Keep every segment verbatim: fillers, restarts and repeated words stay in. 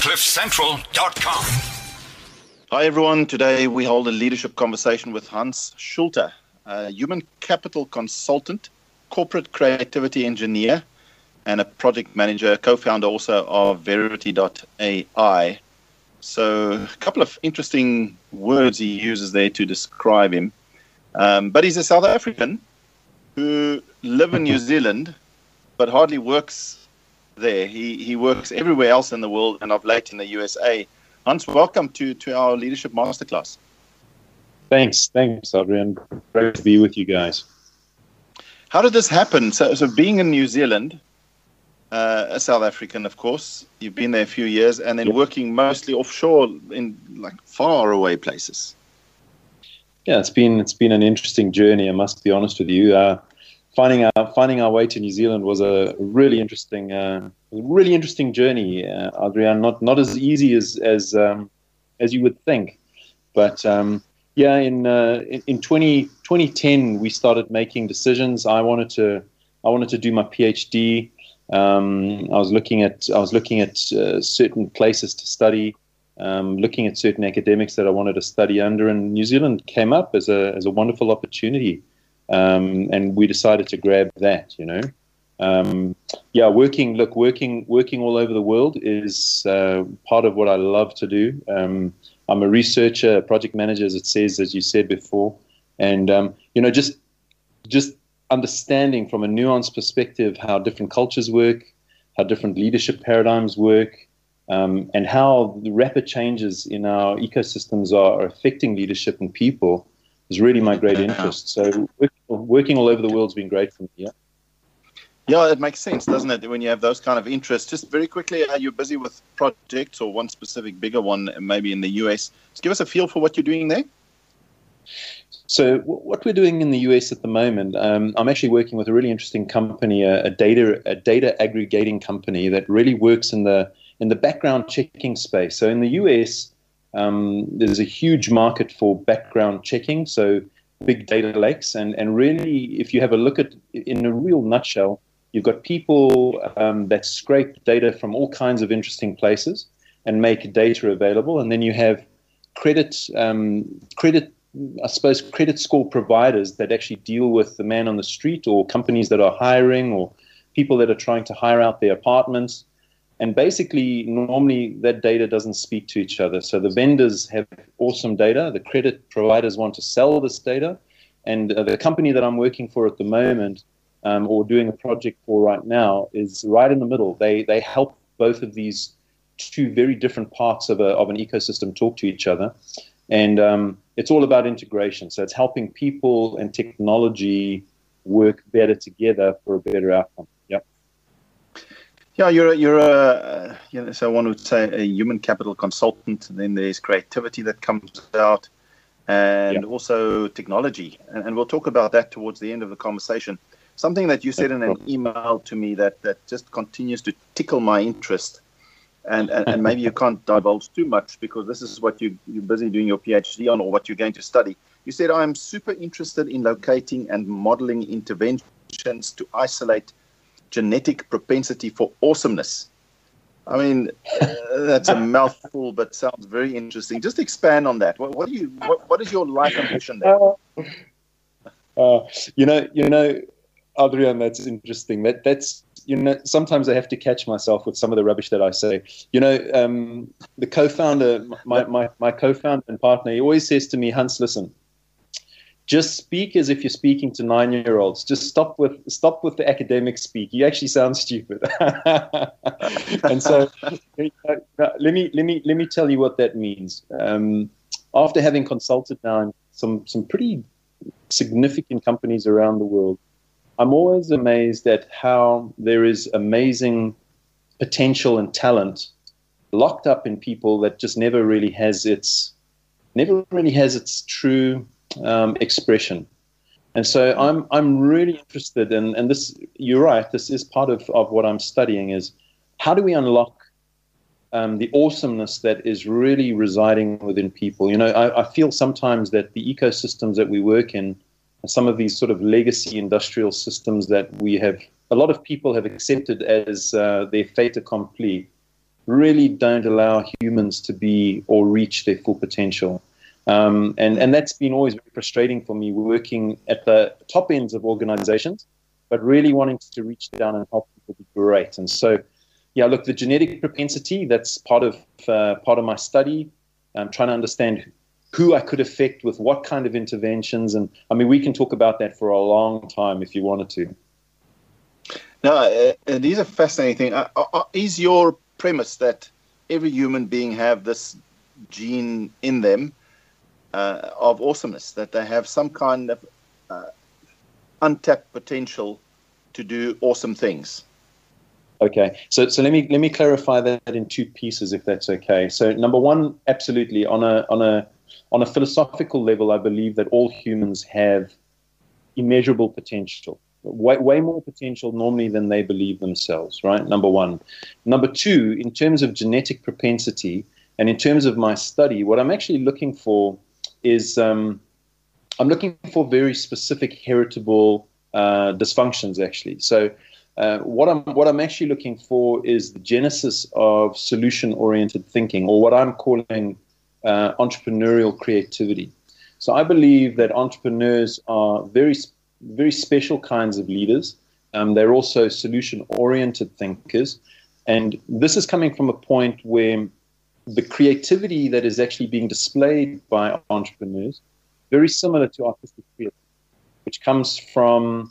cliff central dot com. Hi everyone, today we hold a leadership conversation with Hans Schulte, a human capital consultant, corporate creativity engineer, and a project manager, co-founder also of Verity dot A I. So a couple of interesting words he uses there to describe him. Um, but he's a South African who lives in New Zealand, but hardly works there. He he works everywhere else in the world and of late in the U S A. Hans, welcome to, to our Leadership Masterclass. Thanks. Thanks, Adrian. Great to be with you guys. How did this happen? So, so being in New Zealand, uh, a South African, of course, you've been there a few years, and then yep. working mostly offshore in like far away places. Yeah, it's been it's been an interesting journey. I must be honest with you. Uh, finding our finding our way to New Zealand was a really interesting, uh, really interesting journey, uh, Adrian. Not not as easy as as um, as you would think, but um, yeah, in uh, in, in twenty ten we started making decisions. I wanted to I wanted to do my PhD. Um, I was looking at I was looking at uh, certain places to study. Um, looking at certain academics that I wanted to study under, and New Zealand came up as a as a wonderful opportunity, um, and we decided to grab that. You know, um, yeah, working look working working all over the world is uh, part of what I love to do. Um, I'm a researcher, a project manager, as it says, as you said before, and um, you know, just just understanding from a nuanced perspective how different cultures work, how different leadership paradigms work. Um, and how the rapid changes in our ecosystems are affecting leadership and people is really my great interest. So working, working all over the world has been great for me. Yeah, yeah, it makes sense, doesn't it, when you have those kind of interests? Just very quickly, are you busy with projects or one specific bigger one, maybe in the U S? Just give us a feel for what you're doing there. So what we're doing in the U S at the moment, um, I'm actually working with a really interesting company, a, a data a data aggregating company that really works in the in the background checking space. So in the U S, um, there's a huge market for background checking, so big data lakes. And, and really, if you have a look at, in a real nutshell, you've got people um, that scrape data from all kinds of interesting places and make data available. And then you have credit, um, credit, I suppose, credit score providers that actually deal with the man on the street, or companies that are hiring, or people that are trying to hire out their apartments. And basically, normally that data doesn't speak to each other. So the vendors have awesome data. The credit providers want to sell this data. And uh, the company that I'm working for at the moment, um, or doing a project for right now, is right in the middle. They they help both of these two very different parts of, a, of an ecosystem talk to each other. And um, it's all about integration. So it's helping people and technology work better together for a better outcome. Yep. Yeah, you're you're a you know, so one would say a human capital consultant. And then there's creativity that comes out, and yeah. also technology. And, and we'll talk about that towards the end of the conversation. Something that you said in an email to me that, that just continues to tickle my interest, and, and, and maybe you can't divulge too much because this is what you you're busy doing your PhD on, or what you're going to study. You said, I'm super interested in locating and modeling interventions to isolate genetic propensity for awesomeness. I mean, uh, that's a mouthful, but sounds very interesting. Just expand on that. What, what do you? What, what is your life ambition there? Uh, uh, you know, you know, Adrian, that's interesting. That that's you know, sometimes I have to catch myself with some of the rubbish that I say. You know, um, the co-founder, my my my co-founder and partner, he always says to me, Hans, listen. Just speak as if you're speaking to nine-year-olds. Just stop with stop with the academic speak. You actually sound stupid. And so, let me let me let me tell you what that means. Um, after having consulted now in some some pretty significant companies around the world, I'm always amazed at how there is amazing potential and talent locked up in people that just never really has its never really has its true Um, expression. And so I'm I'm really interested in, and this, you're right, this is part of, of what I'm studying, is how do we unlock um, the awesomeness that is really residing within people. You know, I, I feel sometimes that the ecosystems that we work in, some of these sort of legacy industrial systems that we have, a lot of people have accepted as uh, their fait accompli, really don't allow humans to be or reach their full potential. Um, and, and that's been always very frustrating for me, working at the top ends of organizations, but really wanting to reach down and help people be great. And so, yeah, look, the genetic propensity, that's part of uh, part of my study. I'm trying to understand who I could affect with what kind of interventions. And I mean, we can talk about that for a long time if you wanted to. No, uh, these are fascinating things. Uh, uh, is your premise that every human being have this gene in them uh, of awesomeness, that they have some kind of uh, untapped potential to do awesome things? Okay, so so let me let me clarify that in two pieces, if that's okay. So number one, absolutely, on a on a on a philosophical level, I believe that all humans have immeasurable potential. Way, way more potential normally than they believe themselves, right? Number one. Number two, in terms of genetic propensity and in terms of my study, what I'm actually looking for is um, I'm looking for very specific heritable uh, dysfunctions, actually. So uh, what I'm what I'm actually looking for is the genesis of solution-oriented thinking, or what I'm calling uh, entrepreneurial creativity. So I believe that entrepreneurs are very very special kinds of leaders. Um, they're also solution-oriented thinkers. And this is coming from a point where the creativity that is actually being displayed by entrepreneurs, very similar to artistic creativity, which comes from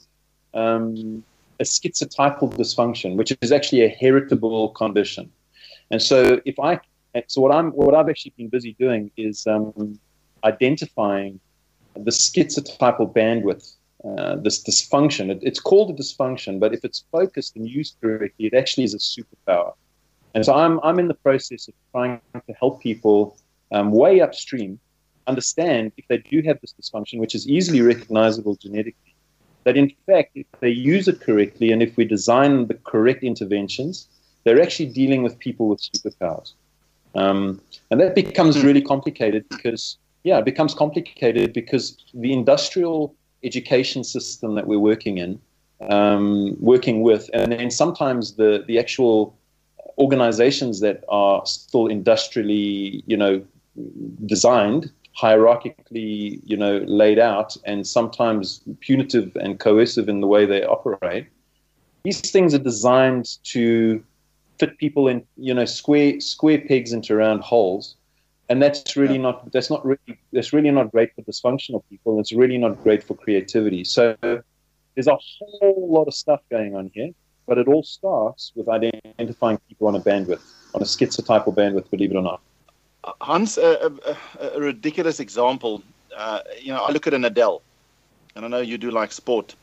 um, a schizotypal dysfunction, which is actually a heritable condition. And so if I, so what I'm, what I've actually been busy doing is um, identifying the schizotypal bandwidth. Uh, this dysfunction, it, it's called a dysfunction, but if it's focused and used correctly, it actually is a superpower. And so I'm I'm in the process of trying to help people um, way upstream understand, if they do have this dysfunction, which is easily recognizable genetically, that in fact, if they use it correctly and if we design the correct interventions, they're actually dealing with people with superpowers. Um, and that becomes really complicated because, yeah, it becomes complicated because the industrial education system that we're working in, um, working with, and then sometimes the, the actual organizations that are still industrially, you know, designed, hierarchically, you know, laid out, and sometimes punitive and coercive in the way they operate. These things are designed to fit people in, you know, square square pegs into round holes. And that's really not, that's not really, that's really not great for dysfunctional people. It's really not great for creativity. So there's a whole lot of stuff going on here, but it all starts with identifying people on a bandwidth, on a schizotypal bandwidth, believe it or not. Hans, a, a, a ridiculous example. Uh, you know, I look at an Adele, and I know you do like sport.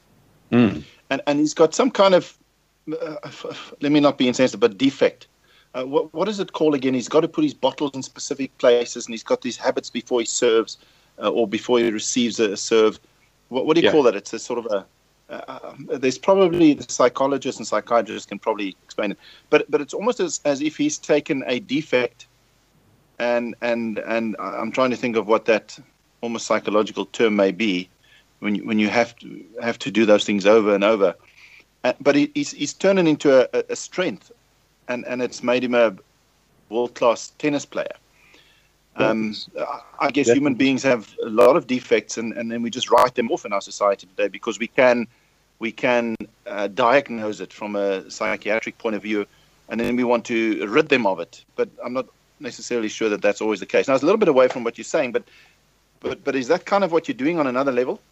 Mm. And, and he's got some kind of, uh, let me not be insensitive, but defect. Uh, what, what is it called again? He's got to put his bottles in specific places, and he's got these habits before he serves uh, or before he receives a serve. What, what do you yeah. call that? It's a sort of a. Uh, there's probably the psychologists and psychiatrists can probably explain it, but but it's almost as, as if he's taken a defect, and and and I'm trying to think of what that almost psychological term may be, when you, when you have to have to do those things over and over, uh, but he, he's he's turned it into a, a strength. And, and it's made him a world-class tennis player. Um, I guess human beings have a lot of defects, and, and then we just write them off in our society today because we can we can uh, diagnose it from a psychiatric point of view, and then we want to rid them of it. But I'm not necessarily sure that that's always the case. Now, it's a little bit away from what you're saying, but but but is that kind of what you're doing on another level?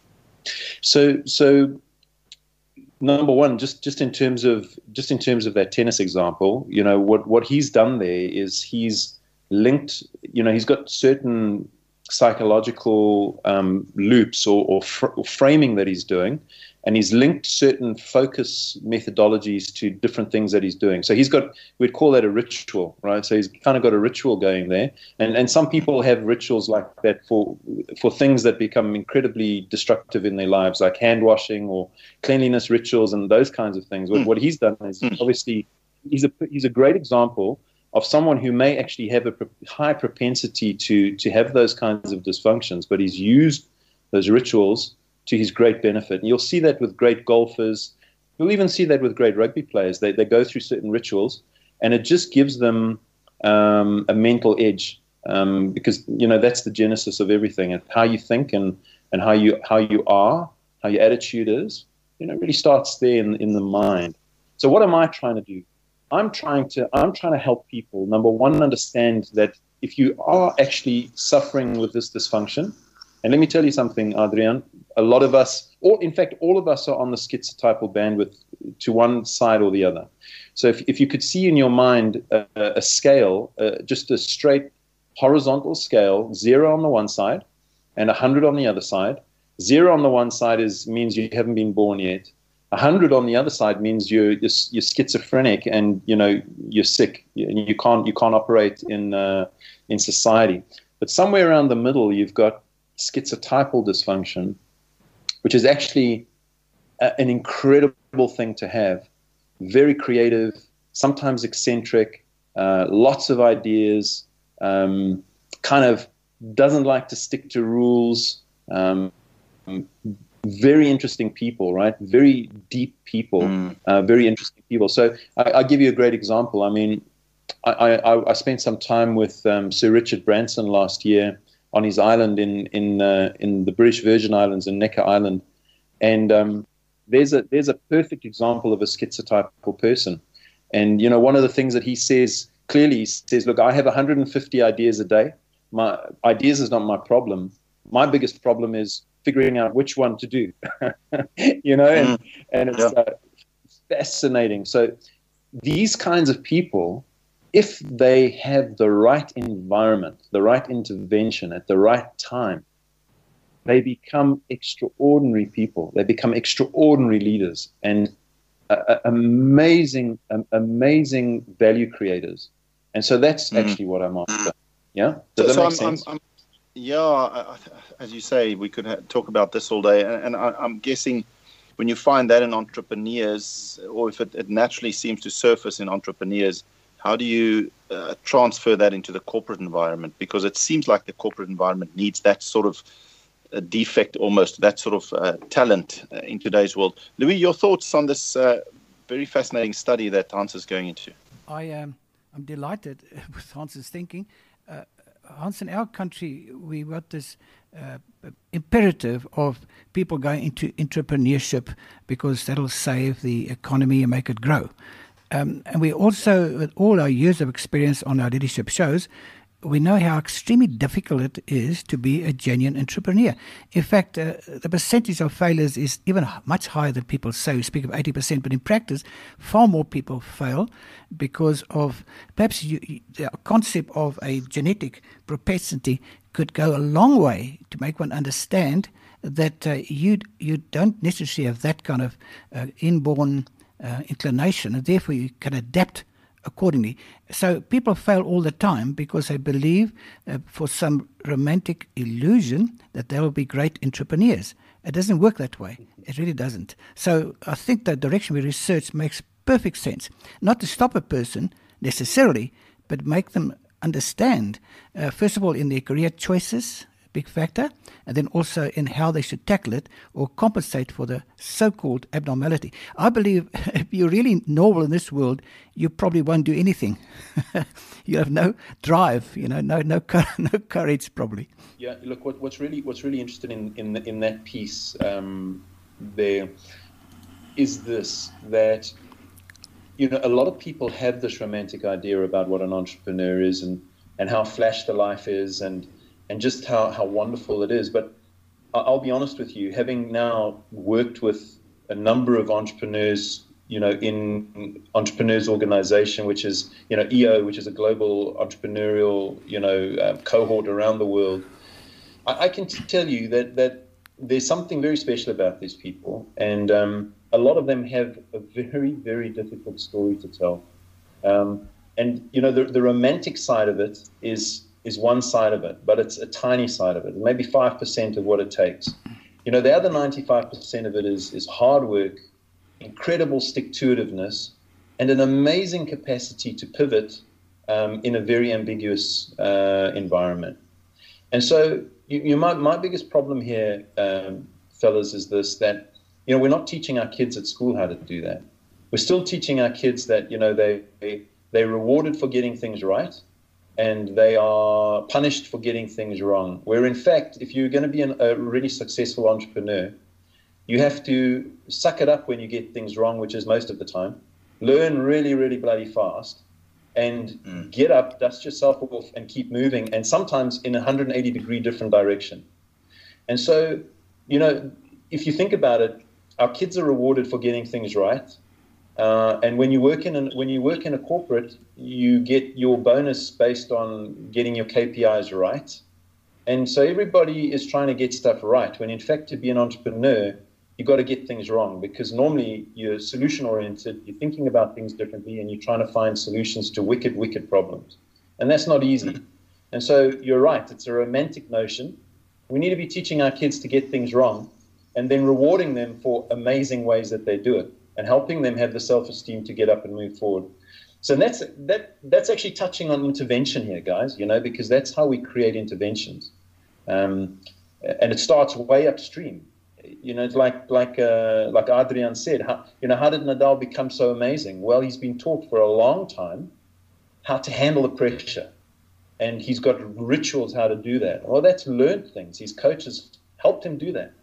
So so. Number one, just, just in terms of just in terms of that tennis example, you know, what, what he's done there is he's linked, you know, he's got certain psychological um, loops or, or, fr- or framing that he's doing, and he's linked certain focus methodologies to different things that he's doing. So he's got, we'd call that a ritual, right? So he's kind of got a ritual going there. And and some people have rituals like that for for things that become incredibly destructive in their lives, like hand washing or cleanliness rituals and those kinds of things. What, mm. what he's done is mm. obviously, he's a, he's a great example of someone who may actually have a high propensity to, to have those kinds of dysfunctions, but he's used those rituals to his great benefit. And you'll see that with great golfers. You'll even see that with great rugby players. They they go through certain rituals, and it just gives them um, a mental edge, um, because you know that's the genesis of everything, and how you think and and how you how you are, how your attitude is, you know, it really starts there in in the mind. So what am I trying to do? I'm trying to I'm trying to help people, number one, understand that if you are actually suffering with this dysfunction, and let me tell you something, Adrian, a lot of us, or in fact, all of us are on the schizotypal bandwidth to one side or the other. So if, if you could see in your mind a, a scale, uh, just a straight horizontal scale, zero on the one side and one hundred on the other side. Zero on the one side is means you haven't been born yet. one hundred on the other side means you're, you're, you're schizophrenic and, you know, you're sick. You, you can't you can't operate in uh, in society. But somewhere around the middle, you've got schizotypal dysfunction, which is actually a, an incredible thing to have. Very creative, sometimes eccentric, uh, lots of ideas, um, kind of doesn't like to stick to rules. Um, very interesting people, right? Very deep people, mm. uh, very interesting people. So I, I'll give you a great example. I mean, I, I, I spent some time with um, Sir Richard Branson last year on his island in in uh, in the British Virgin Islands, in Necker Island, and um, there's a there's a perfect example of a schizotypal person. And you know, one of the things that he says clearly, he says, "Look, I have one hundred fifty ideas a day. My ideas is not my problem. My biggest problem is figuring out which one to do." You know, and, mm. and it's yeah. uh, fascinating. So these kinds of people, if they have the right environment, the right intervention at the right time, they become extraordinary people. They become extraordinary leaders and uh, uh, amazing, um, amazing value creators. And so that's mm. actually what I'm after. Yeah? Does so, that so make I'm, sense? I'm, I'm, yeah, I, as you say, we could ha- talk about this all day. And, and I, I'm guessing when you find that in entrepreneurs, or if it, it naturally seems to surface in entrepreneurs, how do you uh, transfer that into the corporate environment? Because it seems like the corporate environment needs that sort of uh, defect, almost, that sort of uh, talent uh, in today's world. Louis, your thoughts on this uh, very fascinating study that Hans is going into? I am I'm delighted with Hans's thinking. Uh, Hans, in our country, we've got this uh, imperative of people going into entrepreneurship because that'll save the economy and make it grow. Um, and we also, with all our years of experience on our leadership shows, we know how extremely difficult it is to be a genuine entrepreneur. In fact, uh, the percentage of failures is even much higher than people say. We speak of eighty percent, but in practice, far more people fail because of perhaps you, you, the concept of a genetic propensity could go a long way to make one understand that uh, you you don't necessarily have that kind of uh, inborn uh, inclination, and therefore you can adapt accordingly. So people fail all the time because they believe uh, for some romantic illusion that they will be great entrepreneurs. It doesn't work that way. It really doesn't. So I think the direction we research makes perfect sense. Not to stop a person necessarily, but make them understand, uh, first of all, in their career choices, big factor, and then also in how they should tackle it or compensate for the so-called abnormality. I believe if you're really normal in this world, you probably won't do anything. You have no drive, you know, no no no courage probably. Yeah, look, what, what's really what's really interesting in in, in that piece um, there is this, that you know a lot of people have this romantic idea about what an entrepreneur is and and how flash the life is and and just how, how wonderful it is. But I'll be honest with you, having now worked with a number of entrepreneurs, you know, in Entrepreneurs Organization, which is, you know, E O, which is a global entrepreneurial, you know, uh, cohort around the world, I, I can tell you that, that there's something very special about these people. And um, a lot of them have a very, very difficult story to tell. Um, and, you know, the, the romantic side of it is is one side of it, but it's a tiny side of it, maybe five percent of what it takes. You know, the other ninety-five percent of it is is hard work, incredible stick-to-itiveness, and an amazing capacity to pivot um, in a very ambiguous uh, environment. And so you, you might, my biggest problem here, um, fellas, is this, that, you know, we're not teaching our kids at school how to do that. We're still teaching our kids that, you know, they, they they're rewarded for getting things right, and they are punished for getting things wrong. Where in fact, if you're going to be an, a really successful entrepreneur, you have to suck it up when you get things wrong, which is most of the time, learn really, really bloody fast, and mm. get up, dust yourself off, and keep moving, and sometimes in a one hundred eighty degree different direction. And so, you know, if you think about it, our kids are rewarded for getting things right. Uh, and when you work in an, when you work in a corporate, you get your bonus based on getting your K P Is right. And so everybody is trying to get stuff right, when in fact, to be an entrepreneur, you've got to get things wrong, because normally you're solution oriented, you're thinking about things differently, and you're trying to find solutions to wicked, wicked problems. And that's not easy. And so you're right, it's a romantic notion. We need to be teaching our kids to get things wrong, and then rewarding them for amazing ways that they do it, and helping them have the self-esteem to get up and move forward. So that's that. That's actually touching on intervention here, guys, you know, because that's how we create interventions. Um, and it starts way upstream. You know, it's like like uh, like Adrian said, how, you know, how did Nadal become so amazing? Well, he's been taught for a long time how to handle the pressure, and he's got rituals how to do that. Well, that's learned things. His coaches helped him do that,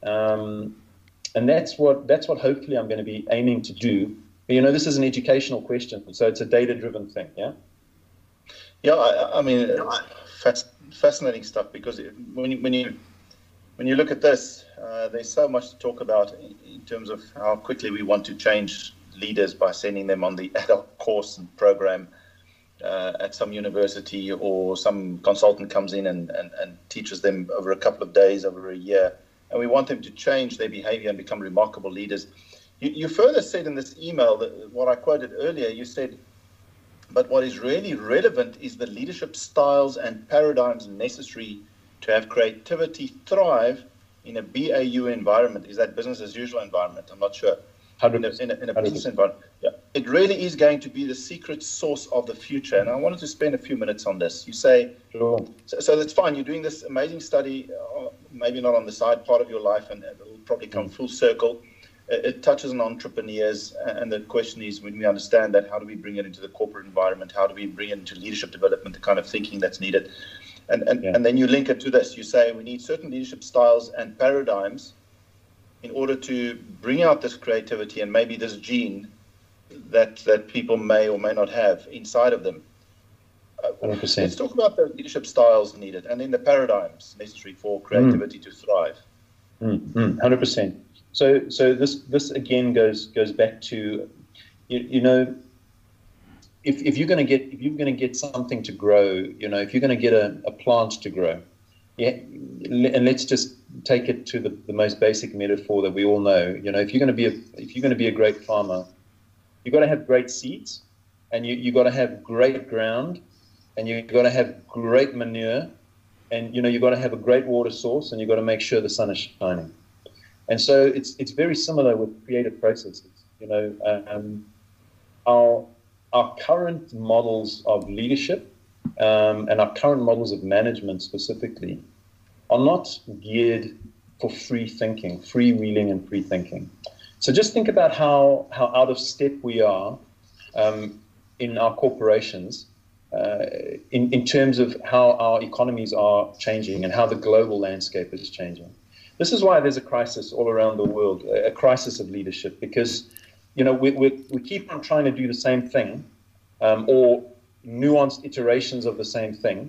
um, and that's what that's what hopefully I'm going to be aiming to do. You know, this is an educational question, so it's a data-driven thing. Yeah. Yeah, I, I mean, fascinating stuff, because when you when you when you look at this, uh, there's so much to talk about in, in terms of how quickly we want to change leaders by sending them on the adult course and program uh, at some university, or some consultant comes in and, and, and teaches them over a couple of days, over a year, and we want them to change their behavior and become remarkable leaders. You, you further said in this email, that what I quoted earlier, you said, but what is really relevant is the leadership styles and paradigms necessary to have creativity thrive in a B A U environment. Is that business as usual environment? I'm not sure. In a, in a, in a business environment. Yeah. It really is going to be the secret sauce of the future. And I wanted to spend a few minutes on this. You say, sure. so, so that's fine. You're doing this amazing study, uh, maybe not on the side part of your life, and it'll probably come full circle. It, it touches on entrepreneurs. And the question is, when we understand that, how do we bring it into the corporate environment? How do we bring it into leadership development, the kind of thinking that's needed? And, and, yeah. and then you link it to this. You say we need certain leadership styles and paradigms in order to bring out this creativity and maybe this gene that that people may or may not have inside of them. Uh, one hundred percent. Let's talk about the leadership styles needed and then the paradigms necessary for creativity mm. to thrive. Mm, mm, one hundred percent. So so this this again goes goes back to, you, you know, if if you're going to get if you're going to get something to grow, you know, if you're going to get a, a plant to grow, yeah, and let's just take it to the, the most basic metaphor that we all know. You know, if you're going to be a if you're going to be a great farmer, you've got to have great seeds, and you you got to have great ground, and you've got to have great manure, and you know you've got to have a great water source, and you've got to make sure the sun is shining. And so it's it's very similar with creative processes. You know, um, our our current models of leadership um, and our current models of management specifically are not geared for free thinking, freewheeling and free thinking. So just think about how, how out of step we are um, in our corporations uh, in, in terms of how our economies are changing and how the global landscape is changing. This is why there's a crisis all around the world, a crisis of leadership, because you know we, we, we keep on trying to do the same thing um, or nuanced iterations of the same thing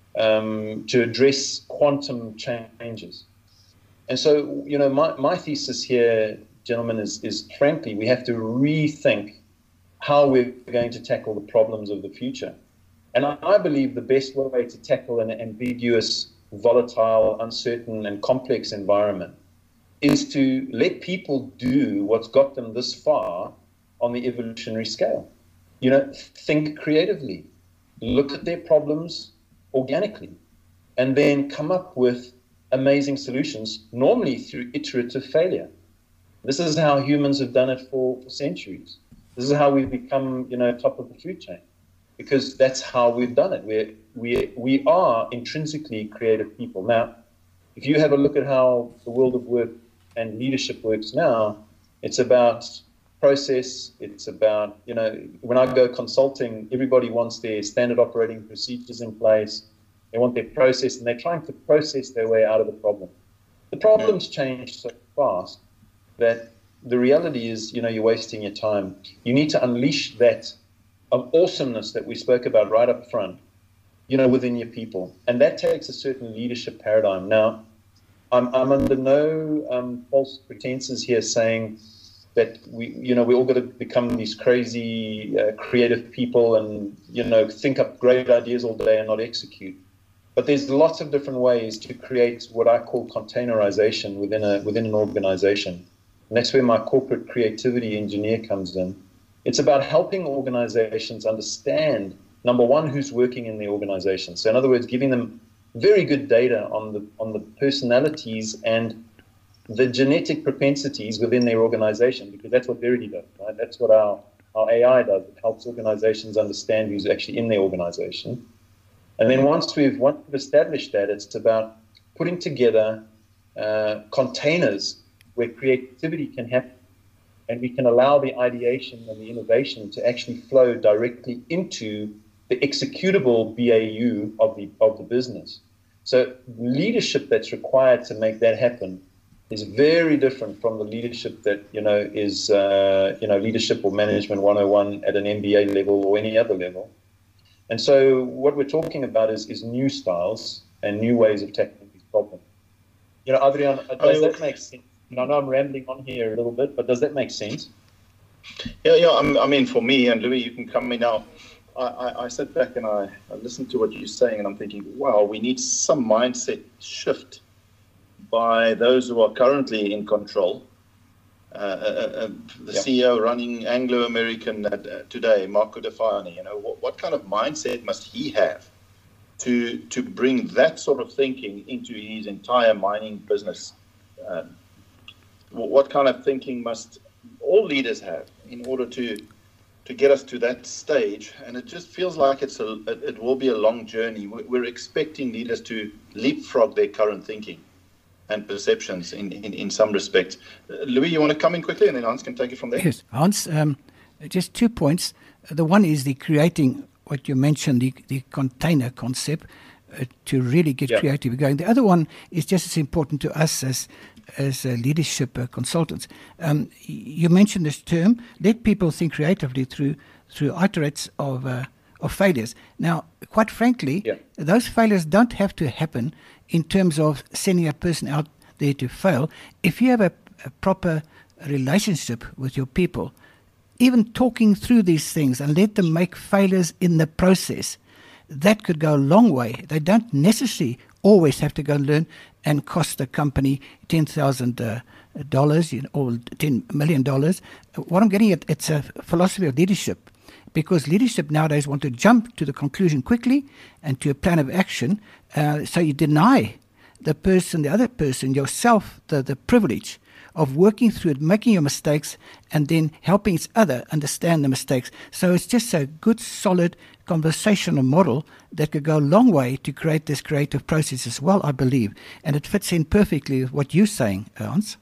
um, to address quantum changes. And so, you know, my, my thesis here, gentlemen, is, is frankly, we have to rethink how we're going to tackle the problems of the future. And I, I believe the best way to tackle an ambiguous, volatile, uncertain, and complex environment is to let people do what's got them this far on the evolutionary scale. You know, think creatively, look at their problems organically, and then come up with amazing solutions, normally through iterative failure. This is how humans have done it for, for centuries. This is how we've become, you know, top of the food chain, because that's how we've done it. We're, we we are intrinsically creative people. Now, if you have a look at how the world of work and leadership works now, it's about process. It's about, you know, when I go consulting, everybody wants their standard operating procedures in place. They want their process, and they're trying to process their way out of the problem. The problems change so fast that the reality is, you know, you're wasting your time. You need to unleash that of awesomeness that we spoke about right up front, you know, within your people. And that takes a certain leadership paradigm. Now, I'm, I'm under no um, false pretenses here saying that we, you know, we all got to become these crazy, uh, creative people and, you know, think up great ideas all day and not execute. But there's lots of different ways to create what I call containerization within a within an organization. And that's where my corporate creativity engineer comes in. It's about helping organizations understand, number one, who's working in the organization. So in other words, giving them very good data on the on the personalities and the genetic propensities within their organization, because that's what Verity does, right? That's what our, our A I does. It helps organizations understand who's actually in their organization. And then once we've, once we've established that, it's about putting together uh, containers where creativity can happen, and we can allow the ideation and the innovation to actually flow directly into the executable B A U of the of the business. So leadership that's required to make that happen is very different from the leadership that, you know, is uh, you know, leadership or management one oh one at an M B A level or any other level. And so what we're talking about is, is new styles and new ways of tackling these problems. You know, Adrian, does that make sense? I know I'm rambling on here a little bit, but does that make sense? Yeah, yeah. I mean, for me, and Louis, you can come in now. I, I, I sit back and I, I listen to what you're saying, and I'm thinking, wow, we need some mindset shift by those who are currently in control. Uh, uh, uh, the yeah. C E O running Anglo American uh, today, Marco Defani, you know, what, what kind of mindset must he have to to bring that sort of thinking into his entire mining business? Um, what kind of thinking must all leaders have in order to to get us to that stage? And it just feels like it's a it will be a long journey. We're expecting leaders to leapfrog their current thinking and perceptions in, in, in some respects. Uh, Louis, you want to come in quickly, and then Hans can take it from there? Yes, Hans, um, just two points. The one is the creating, what you mentioned, the, the container concept, uh, to really get yeah. creative going. The other one is just as important to us as as uh, leadership uh, consultants. Um, you mentioned this term, let people think creatively through through iterates of uh, of failures. Now, quite frankly, yeah. those failures don't have to happen in terms of sending a person out there to fail. If you have a, a proper relationship with your people, even talking through these things and let them make failures in the process, that could go a long way. They don't necessarily always have to go and learn and cost the company ten thousand dollars uh, or ten million dollars. What I'm getting at, it's a philosophy of leadership, because leadership nowadays want to jump to the conclusion quickly and to a plan of action. Uh, so you deny the person, the other person, yourself, the, the privilege of working through it, making your mistakes, and then helping each other understand the mistakes. So it's just a good, solid conversational model that could go a long way to create this creative process as well, I believe. And it fits in perfectly with what you're saying, Hans.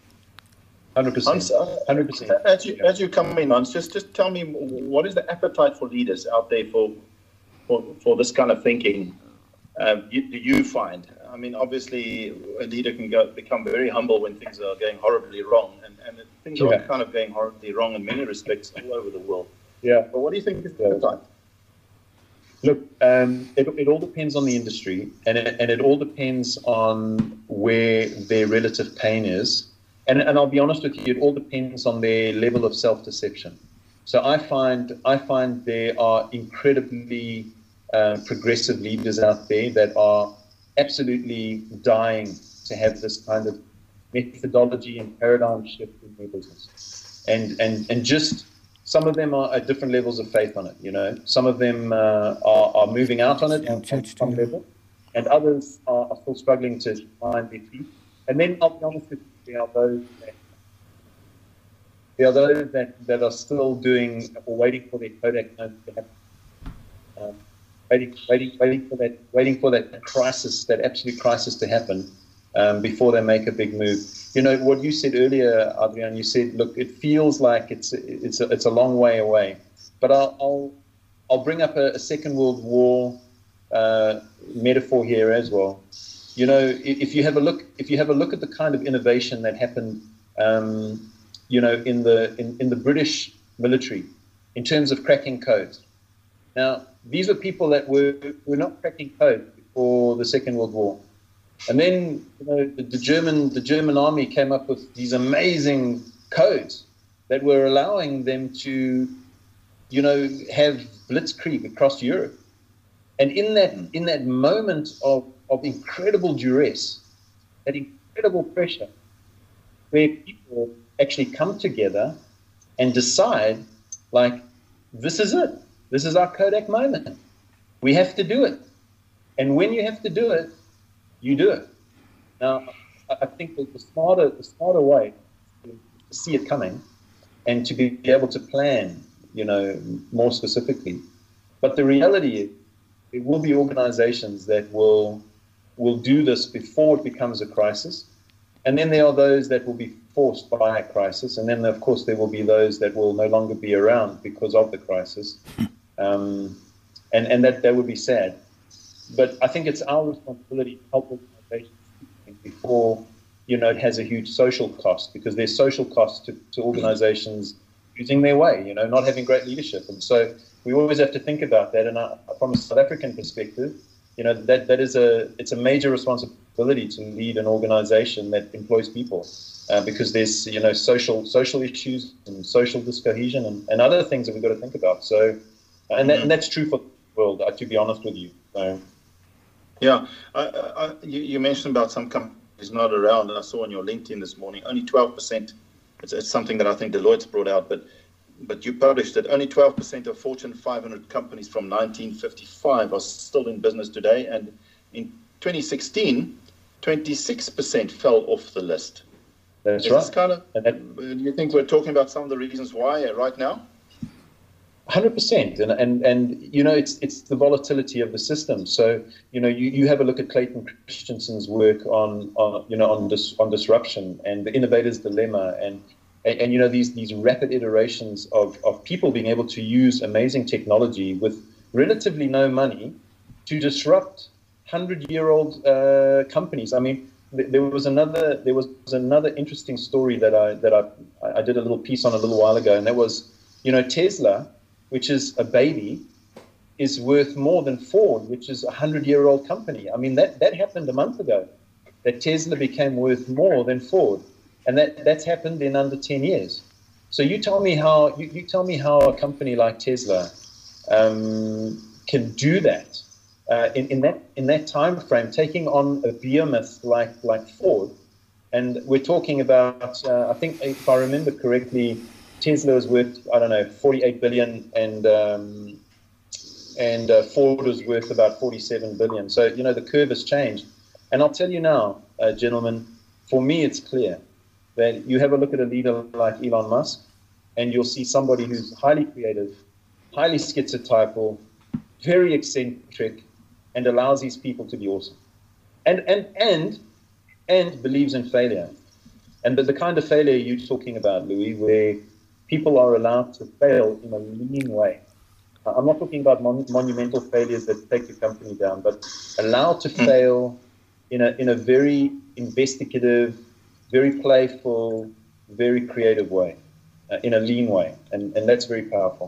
one hundred percent. one hundred percent. As you, as you come in, Hans, just, just tell me, what is the appetite for leaders out there for for, for this kind of thinking? Um, you, do you find? I mean, obviously, a leader can go, become very humble when things are going horribly wrong, and, and things yeah. are kind of going horribly wrong in many respects all over the world. Yeah. But what do you think is the appetite? Look, um, it, it all depends on the industry, and it, and it all depends on where their relative pain is. And, and I'll be honest with you, it all depends on their level of self-deception. So I find I find there are incredibly uh, progressive leaders out there that are absolutely dying to have this kind of methodology and paradigm shift in their business. And and and just some of them are at different levels of faith on it, you know. Some of them uh, are, are moving out on it on some level, and others are, are still struggling to find their feet. And then I'll be honest with you, there are those that, there are those that, that are still doing or waiting for their Kodak moment to happen. Um, waiting, waiting, waiting for that, waiting for that crisis, that absolute crisis to happen um, before they make a big move. you know, what you said earlier, Adrian, you said, look, it feels like it's it's a, it's a long way away. But I'll I'll, I'll bring up a, a Second World War uh, metaphor here as well. You know, if you have a look, if you have a look at the kind of innovation that happened, um, you know, in the in, in the British military, in terms of cracking codes. Now, these were people that were were not cracking code before the Second World War, and then you know the, the German the German army came up with these amazing codes that were allowing them to, you know, have blitzkrieg across Europe, and in that in that moment of of incredible duress, that incredible pressure, where people actually come together and decide, like, this is it. This is our Kodak moment. We have to do it. And when you have to do it, you do it. Now, I think that the smarter, the smarter way to see it coming and to be able to plan, you know, more specifically. But the reality is, there will be organizations that will will do this before it becomes a crisis. And then there are those that will be forced by a crisis. And then, of course, there will be those that will no longer be around because of the crisis. Um, and, and that, that would be sad. But I think it's our responsibility to help organizations before, you know, it has a huge social cost, because there's social costs to, to organizations losing their way, you know, not having great leadership. And so we always have to think about that. And I, from a South African perspective, you know, that, that is a, it's a major responsibility to lead an organization that employs people, uh, because there's, you know, social, social issues and social discohesion and, and other things that we've got to think about. So, and, that, and that's true for the world, uh, to be honest with you. So. Yeah, I, I, you, you mentioned about some companies not around, and I saw on your LinkedIn this morning, only twelve percent, it's, it's something that I think Deloitte's brought out, but But you published that only twelve percent of Fortune five hundred companies from nineteen fifty-five are still in business today. And in twenty sixteen, twenty-six percent fell off the list. That's Is right. This kind of, and that, do you think we're talking about some of the reasons why right now? one hundred percent. And, and, and you know, it's it's the volatility of the system. So, you know, you, you have a look at Clayton Christensen's work on, on you know, on, dis, on disruption and the innovator's dilemma, and And, and, you know, these these rapid iterations of, of people being able to use amazing technology with relatively no money to disrupt hundred-year-old uh, companies. I mean, th- there was another there was another interesting story that I that I I did a little piece on a little while ago, and that was, you know, Tesla, which is a baby, is worth more than Ford, which is a hundred-year-old company. I mean, that that happened a month ago, that Tesla became worth more than Ford. And that, that's happened in under ten years. So you tell me how you, you tell me how a company like Tesla um, can do that uh, in, in that in that time frame, taking on a behemoth like like Ford. And we're talking about, uh, I think, if I remember correctly, Tesla was worth, I don't know, forty-eight billion, and um, and uh, Ford was worth about forty-seven billion. So you know the curve has changed. And I'll tell you now, uh, gentlemen, for me it's clear that you have a look at a leader like Elon Musk, and you'll see somebody who's highly creative, highly schizotypal, very eccentric, and allows these people to be awesome. And and and and believes in failure. And the, the kind of failure you're talking about, Louis, where people are allowed to fail in a lean way. I'm not talking about mon- monumental failures that take your company down, but allowed to fail in a in a very investigative, very playful, very creative way, uh, in a lean way, and, and that's very powerful.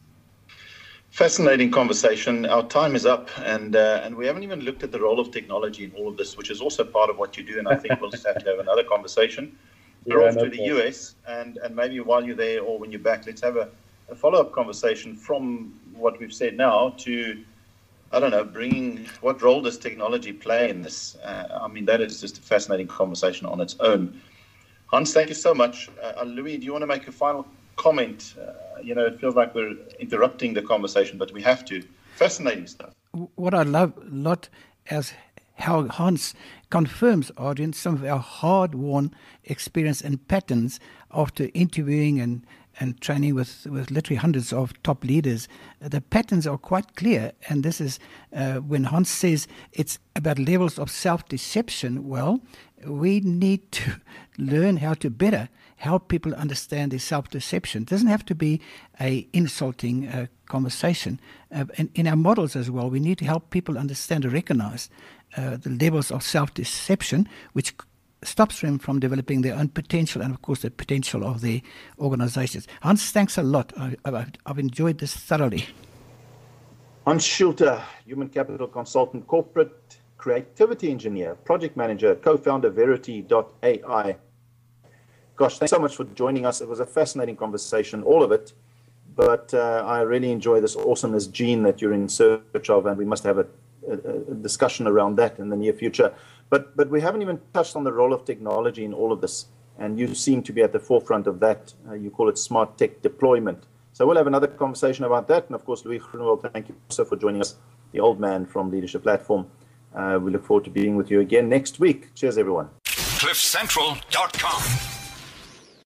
Fascinating conversation. Our time is up, and uh, and we haven't even looked at the role of technology in all of this, which is also part of what you do, and I think we'll just have to have another conversation. We're yeah, off no to the U S, and, and maybe while you're there or when you're back, let's have a, a follow-up conversation from what we've said now to, I don't know, bringing, what role does technology play in this? Uh, I mean, that is just a fascinating conversation on its own. Hans, thank you so much. Uh, Louis, do you want to make a final comment? Uh, you know, it feels like we're interrupting the conversation, but we have to. Fascinating stuff. What I love a lot is how Hans confirms, audience, some of our hard-won experience and patterns after interviewing and and training with, with literally hundreds of top leaders. The patterns are quite clear. And this is uh, when Hans says it's about levels of self-deception. Well, we need to learn how to better help people understand their self-deception. It doesn't have to be a insulting uh, conversation. Uh, in, in our models as well, we need to help people understand and recognize uh, the levels of self-deception, which stops them from developing their own potential and, of course, the potential of their organizations. Hans, thanks a lot. I, I've, I've enjoyed this thoroughly. Hans Schulte, Human Capital Consultant, Corporate Creativity Engineer, Project Manager, Co-founder, Verity dot A I. Gosh, thanks so much for joining us. It was a fascinating conversation, all of it. But uh, I really enjoy this awesomeness gene that you're in search of, and we must have a, a, a discussion around that in the near future. But but we haven't even touched on the role of technology in all of this, and you seem to be at the forefront of that. Uh, you call it smart tech deployment. So we'll have another conversation about that. And of course, Louis Groenewald, thank you also for joining us, the old man from Leadership Platform. Uh, we look forward to being with you again next week. Cheers, everyone. cliff central dot com